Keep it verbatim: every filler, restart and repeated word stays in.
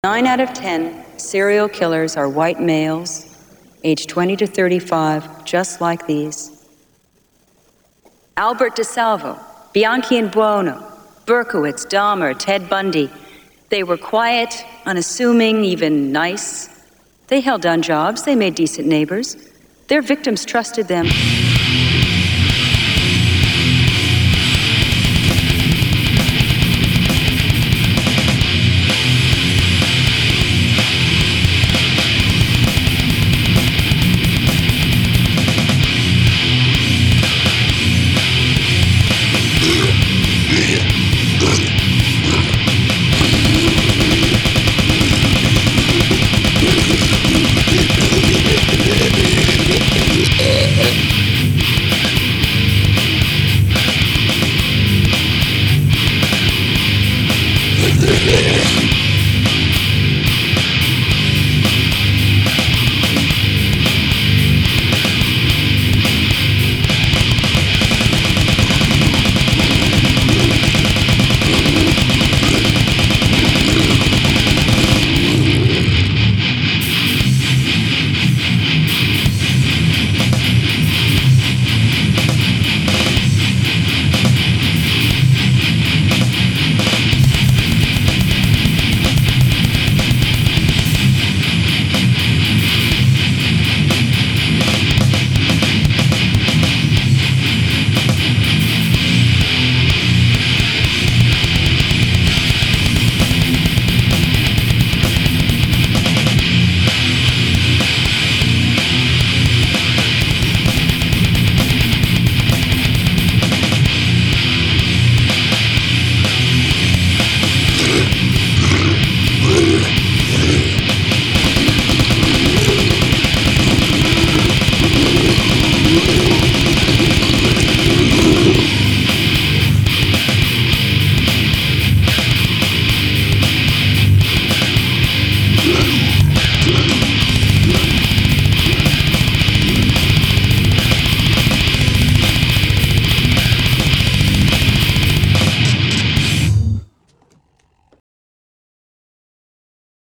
Nine out of ten serial killers are white males, aged twenty to thirty-five, just like these. Albert DeSalvo, Bianchi and Buono, Berkowitz, Dahmer, Ted Bundy. They were quiet, unassuming, even nice. They held down jobs, they made decent neighbors. Their victims trusted them.